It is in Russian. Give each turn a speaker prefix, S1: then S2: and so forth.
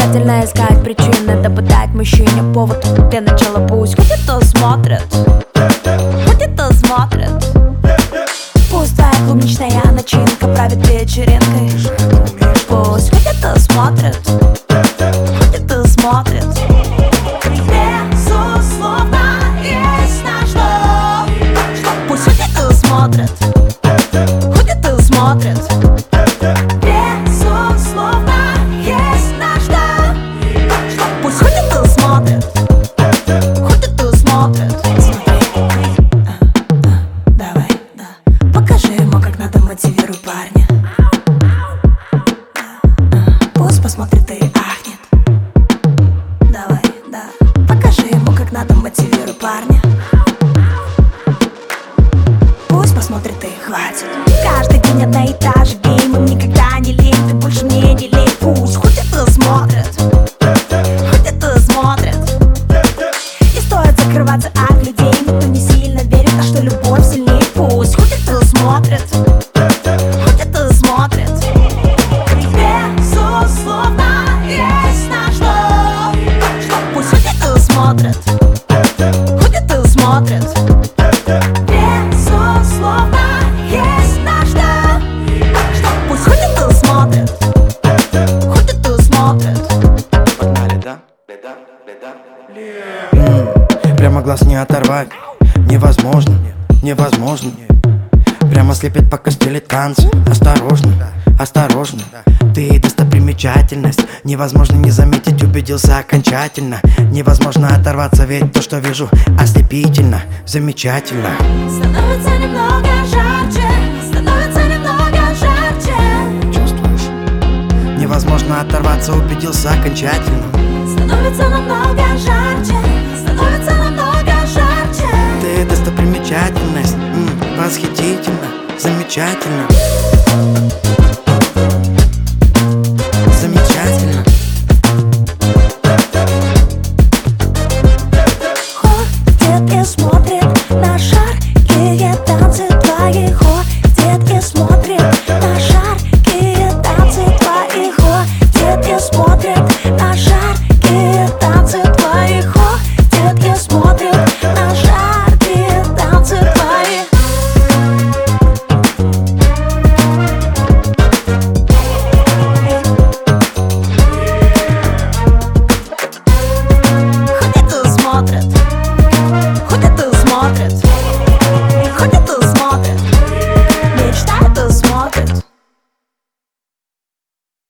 S1: Обязательно искать причины, да подать мужчине повод. Для начала пусть хоть это смотрит, хоть это смотрит. Пусть твоя клубничная начинка правит вечеринкой. Пусть хоть это смотрит, хоть это смотрит. Безусловно, есть на что пусть хоть это смотрит, хоть это смотрит. Безусловно, есть на что пусть хоть это смотрит, хоть это смотрит. Давай, да. Покажи ему, как надо, мотивируй парня. Пусть посмотрит и ахнет. Давай, да. Покажи ему, как надо, мотивируй парня. Пусть посмотрит и хватит. Каждый день одна и та же гейм, никогда не лень, ты больше мне не лень. Пусть хоть это смотрит, хоть это смотрит. Не стоит закрываться от людей, никто не сильно верит, а что любовь сильнее. Пусть хоть это смотрит, хоть это смотрит. Безусловно, есть на что пусть хоть это смотрит, хоть это смотрит. Безусловно, есть на что пусть хоть это смотрит, хоть это смотрит.
S2: Погнали, да? Прямо глаз не оторвать, невозможно, невозможно. Прямо слепит, пока стелит танцы. Осторожно, осторожно, ты достопримечательность. Невозможно не заметить, убедился окончательно. Невозможно оторваться, ведь то, что вижу, ослепительно, замечательно.
S1: Становится немного жарче, становится немного жарче.
S2: Чувствуешь? Невозможно оторваться, убедился окончательно.
S1: Становится намного жарче, становится намного жарче.
S2: Ты достопримечательность, восхитительно, замечательно.